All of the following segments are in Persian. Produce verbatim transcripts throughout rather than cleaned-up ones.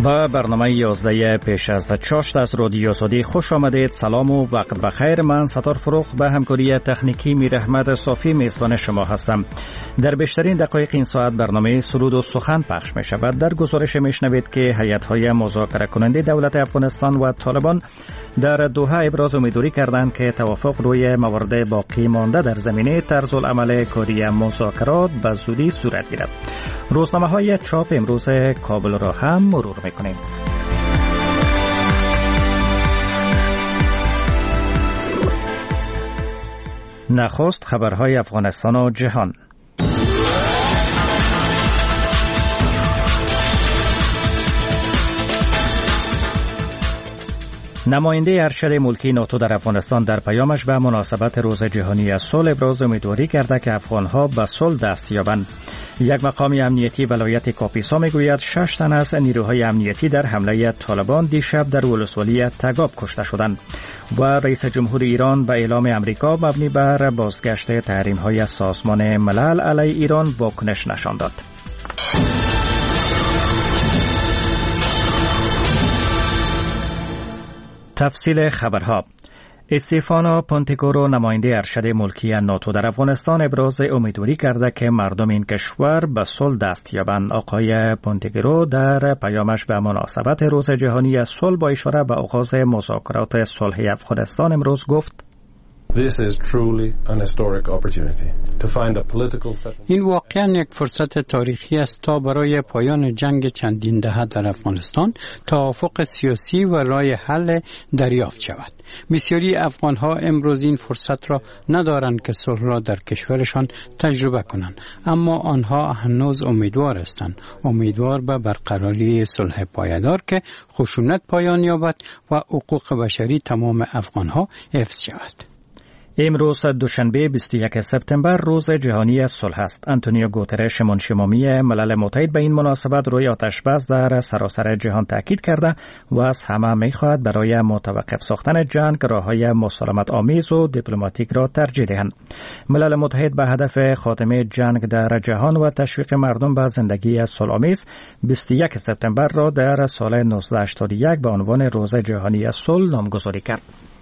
با برنامه یازده پیش از چاشت از رادیو آزادی خوش آمدید. سلام و وقت بخیر. من ستار فروخ به همکاری تکنیکی میر احمد صافی میزبان شما هستم. در بیشترین دقایق این ساعت برنامه سرود و سخن پخش می شود. در گزارش می شنوید که هیئت‌های مذاکره کننده دولت افغانستان و طالبان در دوحه ابراز امیدواری کردند که توافق روی موارد باقی مانده در زمینه طرز العمل کاری مذاکرات به زودی صورت گیرد. روزنامه‌های چاپ امروز کابل را هم مرور می‌کنیم. نخست خبرهای افغانستان و جهان. نماینده ارشد ملکی ناتو در افغانستان در پیامش به مناسبت روز جهانی صلح ابراز امیدواری کرده که افغانها به صلح دست یابند. یک مقام امنیتی ولایت کاپیسا میگوید شش تن از نیروهای امنیتی در حمله طالبان دیشب در ولسوالی تگاب کشته شدند و رئیس جمهور ایران به اعلام امریکا مبنی بر بازگشت تحریم‌های سازمان ملل علیه ایران واکنش نشان داد. تفصیل خبرها. استیفانو پونتگورو نماینده ارشد ملکی ناتو در افغانستان ابراز امیدواری کرده که مردم این کشور به صلح دست یابند. آقای پونتگورو در پیامش به مناسبت روز جهانی صلح با اشاره به آغاز مذاکرات صلح افغانستان امروز گفت: This is truly an historic opportunity to find a political settlement. این واقعا یک فرصت تاریخی است تا برای پایان جنگ چندین دهه در افغانستان توافق سیاسی و راه حل دریافت شود. بسیاری افغانها امروز این فرصت را ندارند که صلح را در کشورشان تجربه کنند، اما آنها هنوز امیدوار هستند، امیدوار به برقراری صلح پایدار که خشونت پایان یابد و حقوق بشری تمام افغانها حفظ شود. امروز دوشنبه بیست و یکم سپتامبر روز جهانی صلح است. آنتونیو گوترش منشی ملل متحد به این مناسبت روی آتش بس در سراسر جهان تاکید کرده و از همه می‌خواهد برای متوقف ساختن جنگ راه‌های مسالمت آمیز و دیپلماتیک را ترجیح دهند. ملل متحد به هدف خاتمه جنگ در جهان و تشویق مردم به زندگی صلح‌آمیز بیست و یکم سپتامبر را در سال نوزده هشتاد و یک به عنوان روز جهانی صلح نامگذاری کرد.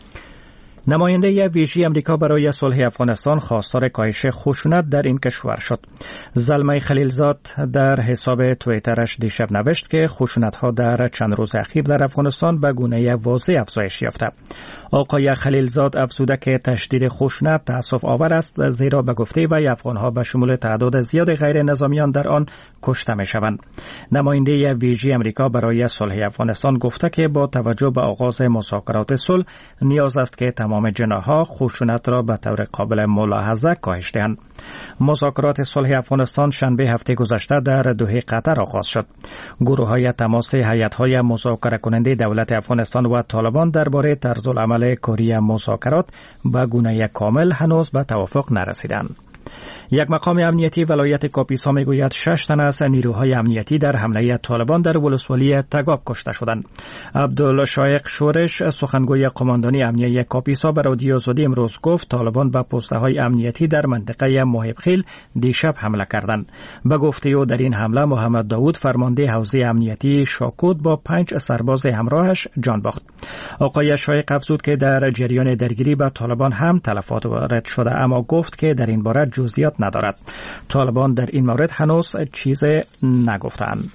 نماینده ویژه امریکا برای صلح افغانستان خواستار کاهش خشونت در این کشور شد. زلمه خلیلزاد در حساب توییترش دیشب نوشت که خشونت‌ها در چند روز اخیر در افغانستان به گونه واضح افزایش یافته. آقای خلیلزاد افزوده که تشدید خشونت تأسف آور است، زیرا به گفته وی افغان‌ها به شمول تعداد زیاد غیر نظامیان در آن کشته می‌شوند. نماینده ویژه امریکا برای صلح افغانستان گفته که با توجه به آغاز مذاکرات صلح نیاز است که تمام جناح‌ها خشونت را به طور قابل ملاحظه کاهش دهند. مذاکرات صلح افغانستان شنبه هفته گذشته در دوحه قطر آغاز شد. گروه‌های تماس هیئت‌های مذاکره کننده دولت افغانستان و طالبان درباره طرز العمل کاری مذاکرات به گونه کامل هنوز به توافق نرسیدند. یک مقام امنیتی ولایت کاپیسا میگوید شش تن از نیروهای امنیتی در حمله طالبان در ولسوالی تگاب کشته شدند. عبدالشایق شورش سخنگوی قماندانی امنیتی کاپیسا به رادیو آزادی امروز گفت طالبان به پست‌های امنیتی در منطقه محبخیل دیشب حمله کردند. به گفته او در این حمله محمد داوود فرمانده حوزه امنیتی شاکود با پنج سرباز همراهش جان باخت. آقای شایق افزود که در جریان درگیری با طالبان هم تلفات وارد شده، اما گفت که در این باره جزئیات ندارد. طالبان در این مورد هنوز چیز نگفتند.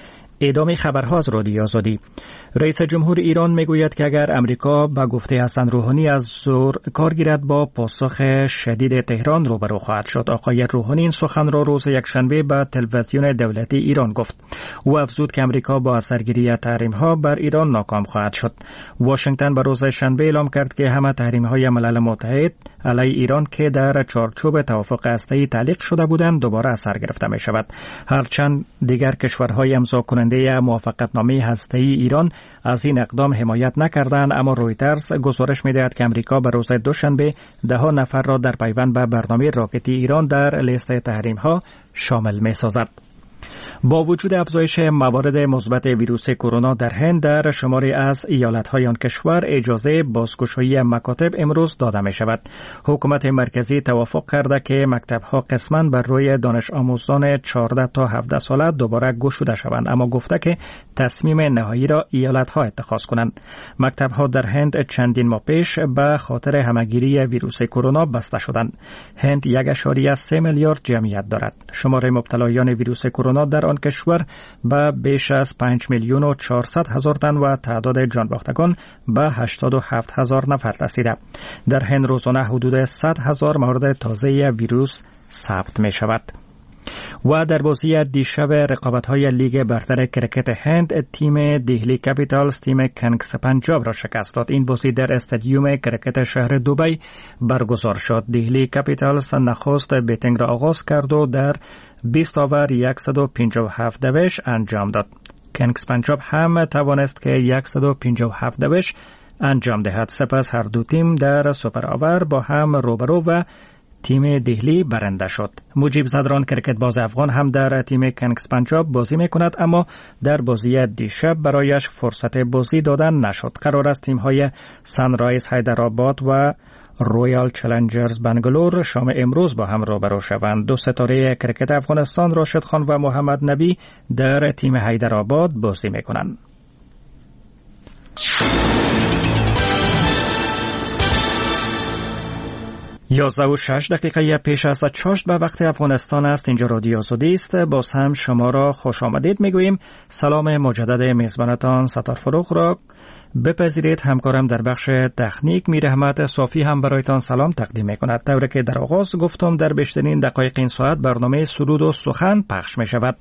ادامه خبرها از رادیو آزادی. رئیس جمهور ایران میگوید که اگر امریکا به گفته حسن روحانی از زور کار گیرد با پاسخ شدید تهران روبرو خواهد شد. آقای روحانی این سخن را روز یکشنبه به تلویزیون دولتی ایران گفت. او افزود که امریکا با اثرگیری تحریم‌ها بر ایران ناکام خواهد شد. واشنگتن به روز شنبه اعلام کرد که همه تحریم‌های ملل متحد علیه ایران که در چارچوب توافق هسته‌ای تعلیق شده بودند دوباره اثر گرفته می شود. هرچند دیگر کشورهای امضا کننده موافقتنامه هسته‌ای ایران از این اقدام حمایت نکردند، اما رویترز گزارش می‌دهد که امریکا به روز دوشنبه ده نفر را در پیوند به برنامه راکتی ایران در لیست تحریم‌ها شامل می‌سازد. با وجود افزایش موارد مثبت ویروس کرونا در هند، در شماری از ایالت‌های آن کشور اجازه بازگشایی مکاتب امروز داده می شود. حکومت مرکزی توافق کرده که مکتب‌ها قسماً بر روی دانش آموزان چهارده تا هفده ساله دوباره گشوده شوند، اما گفته که تصمیم نهایی را ایالت‌ها اتخاذ کنند. مکتب‌ها در هند چندین ماه پیش به خاطر همه‌گیری ویروس کرونا بسته شدند. هند یک اشاریه سه میلیارد جمعیت دارد. شمار مبتلایان ویروس کرونا در آن کشور به بیش از پنج میلیون و چهارصد هزار تن و تعداد جانباختگان به هشتاد و هفت هزار نفر رسیده. در هند روزانه حدود صد هزار مورد تازه ویروس ثبت می شود. و در بازی دیشب رقابت‌های لیگ برتر کرکت هند، تیم دهلی کپیتالز تیم کنگز پنجاب را شکست داد. این بازی در استادیوم کرکت شهر دبی برگزار شد. دهلی کپیتالز نخست بیتینگ را آغاز کرد و در بیست اوور صد و پنجاه و هفت دوش انجام داد. کنگز پنجاب هم توانست که صد و پنجاه و هفت دوش انجام دهد. سپس هر دو تیم در سوپر اوور با هم روبرو و تیم دهلی برنده شد. مجیب زدران کرکت باز افغان هم در تیم کنگز پنجاب بازی می کند، اما در بازی دیشب برایش فرصت بازی دادن نشد. قرار است تیم های سنرایز حیدرآباد و رویال چالنجرز بنگلور شام امروز با هم روبرو شوند. دو ستاره کرکت افغانستان راشد خان و محمد نبی در تیم حیدرآباد بازی می کنند. یازده و شش دقیقه پیش از چاشت به وقت افغانستان است. اینجا رادیو آزادی است. باز هم شما را خوش آمدید میگوییم. سلام مجدد میزبانتان ستار فروغ را بپذیرید. همکارم در بخش تکنیک میر احمد صافی هم برایتان سلام تقدیم میکند. طوری که در آغاز گفتم در بیشترین دقایق این ساعت برنامه سرود و سخن پخش می شود.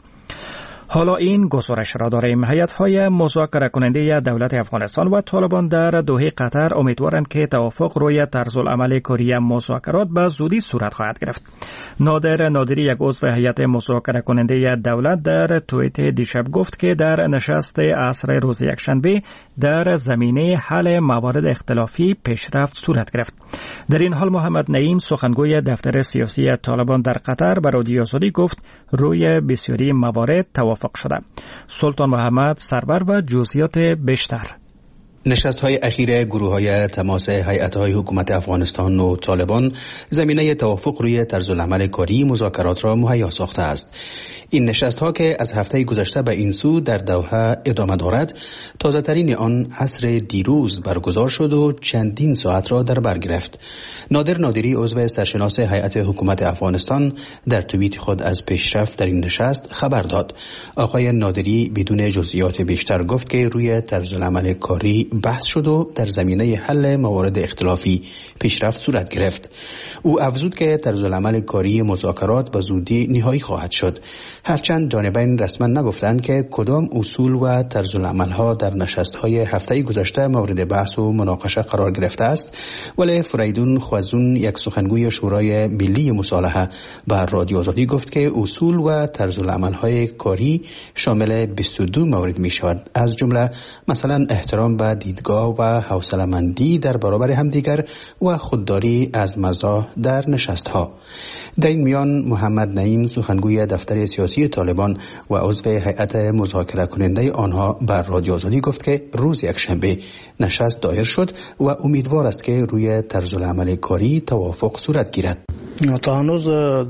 حالا این گزارش را داریم. هیئت‌های مذاکره کننده دولت افغانستان و طالبان در دوحه قطر امیدوارند که توافق روی طرزالعمل کاری مذاکرات به زودی صورت خواهد گرفت. نادر نادری، یک عضو هیئت مذاکره کننده دولت، در توییت دیشب گفت که در نشست عصر روز یکشنبه در زمینه حل موارد اختلافی پیشرفت صورت گرفت. در این حال محمد نعیم، سخنگوی دفتر سیاسی طالبان در قطر، به رادیو آزادی گفت روی بسیاری موارد توافق شده. سلطان محمد سرور و جزئیات بیشتر. نشست‌های اخیر گروه‌های تماس هیئت‌های حکومت افغانستان و طالبان زمینه توافق روی طرزالعمل کاری مذاکرات را مهیا ساخته است. این نشست‌ها که از هفته گذشته به این سو در دوحه ادامه دارد، تازه‌ترین آن عصر دیروز برگزار شد و چندین ساعت را در بر گرفت. نادر نادری، عضو سرشناس هیئت حکومت افغانستان، در توییت خود از پیشرفت در این نشست خبر داد. آقای نادری بدون جزئیات بیشتر گفت که روی طرزالعمل کاری بحث شد و در زمینه حل موارد اختلافی پیشرفت صورت گرفت. او افزود که طرزالعمل کاری مذاکرات به زودی نهایی خواهد شد. هرچند جانبین رسما نگفتند که کدام اصول و طرزالعمل‌ها در نشست‌های هفته گذشته مورد بحث و مناقشه قرار گرفته است، ولی فریدون خوازون، یک سخنگوی شورای ملی مصالحه، به رادیو آزادی گفت که اصول و طرزالعمل‌های کاری شامل بیست و دو مورد می‌شود، از جمله مثلا احترام به دیدگاه و حوصله‌مندی در برابر همدیگر و خودداری از مزاح در نشست‌ها. در این میان محمد نعیم، سخنگوی دفتر سیاسی طالبان و عضو هیئت مذاکره کننده آنها، بر رادیو آزادی گفت که روز یکشنبه نشست دایر شد و امیدوار است که روی طرزالعمل کاری توافق صورت گیرد. تا هنوز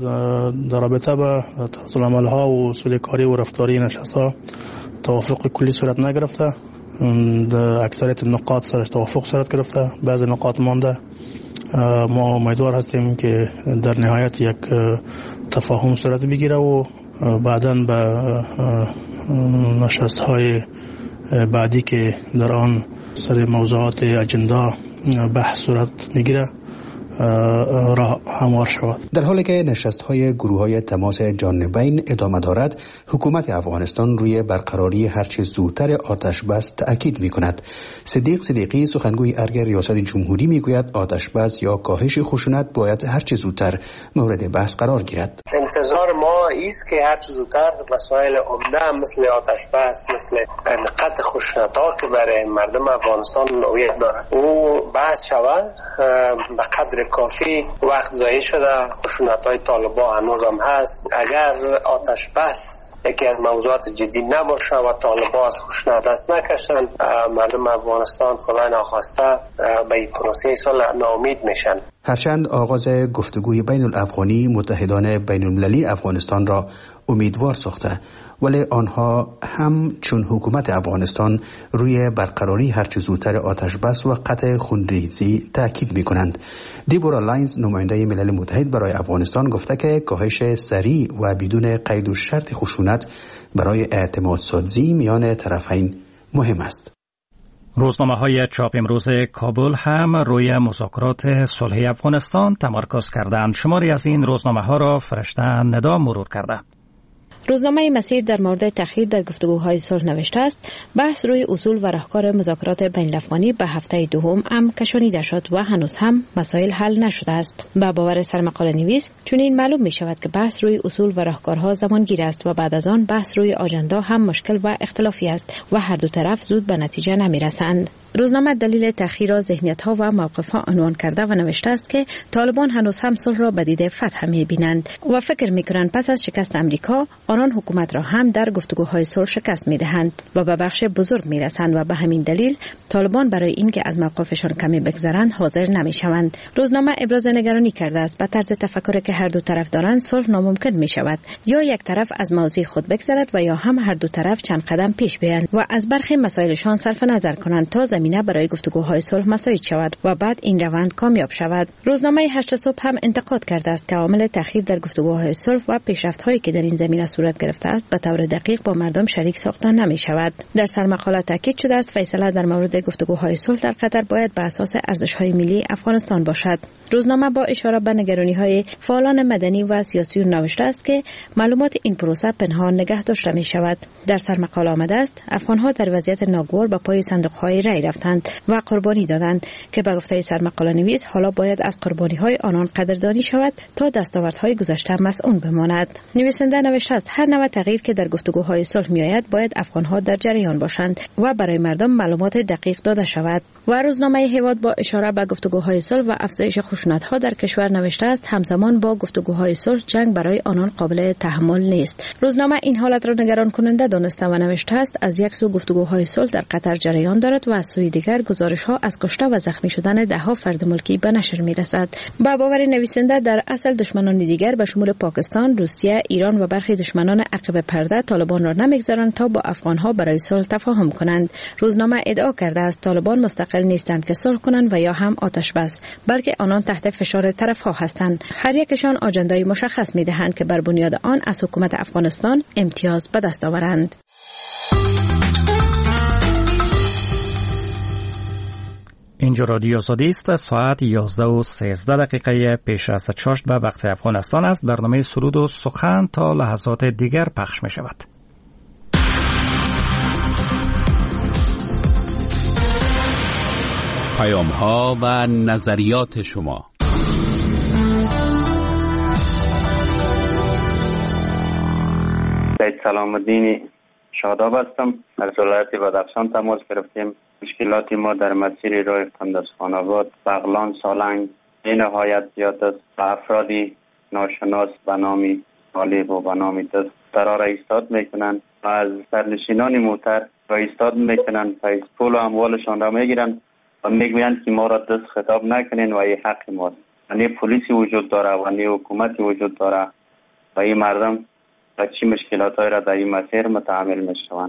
در رابطه با طرزالعمل ها و اصول کاری و رفتاری نشست ها توافق کلی صورت نگرفته. در اکثریت نقاط سرش توافق صورت گرفته، بعضی نقاط مانده. ما امیدوار هستیم که در نهایت یک تفاهم صورت بگیره و بعداً به نشست های بعدی که در آن سر موضوعات اجندا بحث صورت میگیره راه هموار شود. در حالی که نشست‌های گروه‌های تماس جانبین ادامه دارد، حکومت افغانستان روی برقراری هرچه زودتر آتش بس تأکید می‌کند. صدیق صدیقی، سخنگوی ارگ ریاست جمهوری، میگوید آتش بس یا کاهش خشونت باید هرچه زودتر مورد بحث قرار گیرد. انتظار ما است که هرچه زودتر مسائل عمده مثل آتش بس، مثل قطع خشونت‌ها که برای مردم افغانستان نوعیت دارد او بحث شود. به قدر کافی وقت ضایع شده، خشونت‌های طالبان هنوز هم هست. اگر آتش بس یکی از موضوعات جدی نباشه و طالبان از خشونت دست نکشن. مردم افغانستان خدای ناخواسته به این پروسه صلح ناامید میشن. هرچند آغاز گفتگوی بین الافغانی متحدان بین المللی افغانستان را امیدوار ساخته، ولی آنها هم چون حکومت افغانستان روی برقراری هرچه زودتر آتش بس و قطع خونریزی تاکید می کنند. دیبورا لاینز نماینده ملل متحد برای افغانستان گفته که کاهش سریع و بدون قید و شرط خشونت برای اعتماد سازی میان طرفین مهم است. روزنامه های چاپ امروز کابل هم روی مذاکرات صلح افغانستان تمرکز کردند. شماری از این روزنامه ها را فرشته ندا مرور کرده. روزنامه مسیر در مورد تأخیر در گفتگوهای صلح نوشته است بحث روی اصول و راهکار مذاکرات بین الافغانی به هفته دوم هم کشانیده شد و هنوز هم مسائل حل نشده است. با باور سرمقاله نویس چنین معلوم می شود که بحث روی اصول و راهکارها زمانگیر است و بعد از آن بحث روی آژاندا هم مشکل و اختلافی است و هر دو طرف زود به نتیجه نمی رسند. روزنامه دلیل تأخیر را ذهنیت‌ها و موقف‌ها عنوان کرده و نوشته است که طالبان هنوز هم صلح را به دید فتح می‌بینند و فکر می‌کنند پس از شکست امریکا آنان حکومت را هم در گفتگوهای صلح شکست می‌دهند و به بخش بزرگ می‌رسند و به همین دلیل طالبان برای اینکه از موقفشان کمی بگذرند حاضر نمی‌شوند. روزنامه ابراز نگرانی کرده است به طرز تفکری که هر دو طرف دارند صلح ناممکن می‌شود، یا یک طرف از موضوع خود بگذرد و یا هم هر دو طرف چند قدم پیش بیایند و از برخی مسائلشان صرف نظر کنند تا زمینه برای گفتگوهای صلح مساعد شود و بعد این روند کامیاب شود. روزنامه هشت صبح هم انتقاد کرده است که عامل تأخیر در گفتگوهای صلح و پیشرفت‌هایی که در این زمینه صورت گرفته است به طور دقیق با مردم شریک ساخته نمی شود. در سرمقاله تاکید شده است فیصله در مورد گفتگوهای صلح در قطر باید بر اساس ارزش‌های ملی افغانستان باشد. روزنامه با اشاره به نگرانی‌های فعالان مدنی و سیاسی نوشته است که معلومات این پروسه پنهان نگه داشته می شود. در سرمقاله آمده است افغان‌ها در وضعیت ناگوار به پای صندوق‌های رای رفتند و قربانی دادند که به گفته سرمقاله نویس حالا باید از قربانی‌های آنان قدردانی شود تا دستاوردهای گذشته مسئول بماند. نویسنده نوشته است هر نوع تغییر که در گفتگوهای صلح میآید باید افغان‌ها در جریان باشند و برای مردم معلومات دقیق داده شود. و روزنامه هیواد با اشاره به گفتگوهای صلح و افزایش خشونت‌ها در کشور نوشته است همزمان با گفتگوهای صلح جنگ برای آنان قابل تحمل نیست. روزنامه این حالت را نگران کننده دانسته و نوشته است از یک سو گفتگوهای صلح در قطر جریان دارد و از سوی دیگر گزارش‌ها از کشته و زخمی شدن ده‌ها فرد ملکی به نشر می‌رسد. با باور نویسنده در اصل دشمنان دیگر به شمول پاکستان، روسیه، ایران و برخی دشمنان عقب پرده طالبان را نمی‌گذارند تا با افغان‌ها برای صلح تفاهم کنند. روزنامه ادعا کرده است طالبان مستقل نیستند که صلح کنند و یا هم آتش بس، بلکه آنان تحت فشار طرف‌ها هستند. هر یکشان آجندای مشخص می‌دهند که بر بنیاد آن از حکومت افغانستان امتیاز به دست آورند. اینجا رادیو آزادی است. ساعت یازده و سیزده دقیقه پیش از چاشت به وقت افغانستان است. برنامه سرود و سخن تا لحظات دیگر پخش می شود. پیام ها و نظریات شما. سید سلام الدین شاداب هستم. از ولایت بدخشان تماس گرفتیم. مشکلات ما در مسیر راه قندزخان‌آباد، بغلان، سالنگ به نهایت زیاد است و افرادی ناشناس به نام طالب و به نام دست قرار ایستاد میکنند و از سرنشینان موتر را ایستاد میکنند و پول و اموالشان را میگیرند و میگویند که ما را دست خطاب نکنین و این حق ماست. یعنی پلیسی وجود داره و یعنی حکومتی وجود داره و این مردم و چی مشکلات‌های را در این مسیر متحمل میشوند.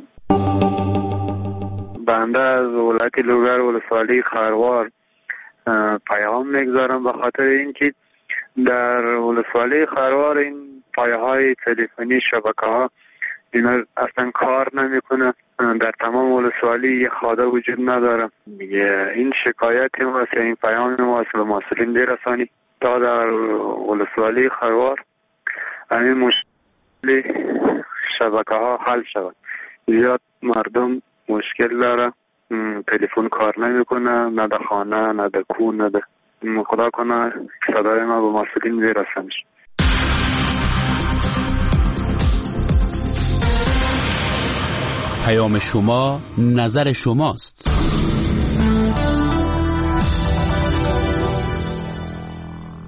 بنده از ولایت لوگر ولسوالی خروار پیام میگذارم به خاطر اینکه در ولسوالی خروار این پایه‌های تلفنی شبکه‌ها اینا اصلا کار نمیکنه. در تمام ولسوالی یه خاده وجود نداره. این شکایت ما است، این پیام ما است به مسئولین برسانی تا در ولسوالی خروار همین مشکل شبکه‌ها حل شود. زیاد مردم مشکل داره، تلفن کار نمیکنه، نه در خانه نه در کوه نه در خدا کنه صدای ما به مسئولین برسانش. پیام شما نظر شماست.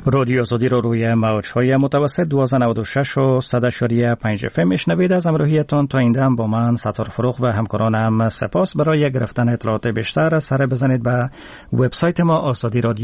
رادیو آزادی رو روی موج‌های متوسط دویست و نود و شش و صد و پنج اف ام میشنوید. از همراهیتون تا این دم با من ستار فروغ و همکارانم سپاس. برای گرفتن اطلاعات بیشتر سر بزنید به وبسایت ما آزادی رادیو